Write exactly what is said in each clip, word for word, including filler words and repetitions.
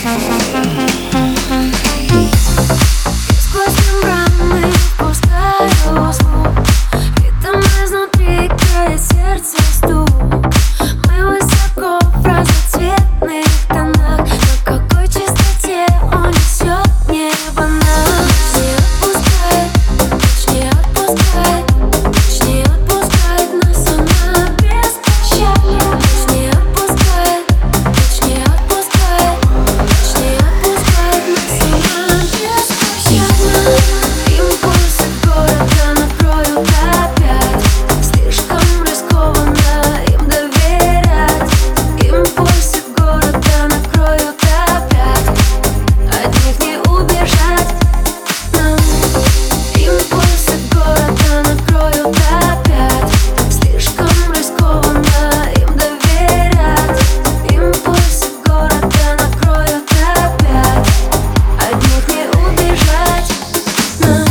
Сквозь мембраны пускаю звук, ритм изнутри греет сердце стук. Мы высоко в разноцветных тонах, на какой частоте он несет небо нас. Не отпускает, не отпускает, не отпускает нас она беспощадна. Не отпускает, не отпускает, не отпускает нас она беспощадна. Импульсы города накроют опять, слишком рискованно им доверять. Импульсы города накроют опять, от них не убежать нам. Импульсы города накроют опять, слишком рискованно им доверять. Импульсы города накроют опять, от них не убежать нам.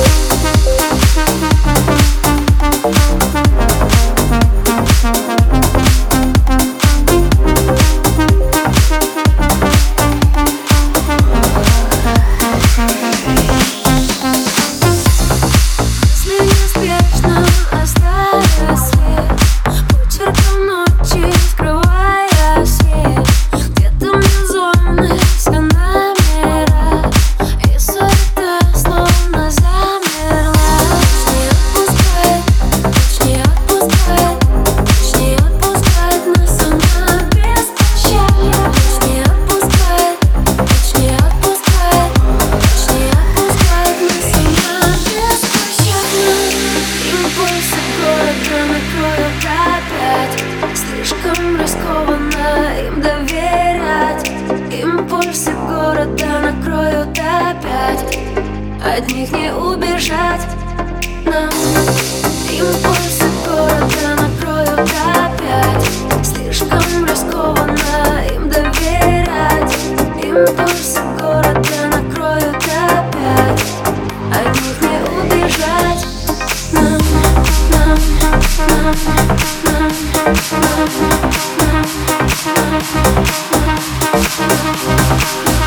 Мысли неспешно оставя след, почерком ночи скрывая свет. Где-то внизу все номера, и суета словно замерла. Не отпускает, не отпускает, не отпускает нас она беспощадна. Не отпускает, не отпускает, не отпускает нас она беспощадна. Импульсы города накроют опять, слишком рискованно им доверять. Импульсы города накроют опять, от них не убежать нам. Импульсы города накроют опять, слишком рискованно им доверять. Импульсы города накроют опять, от них не убежать нам, нам, нам, нам, нам, нам, нам, нам.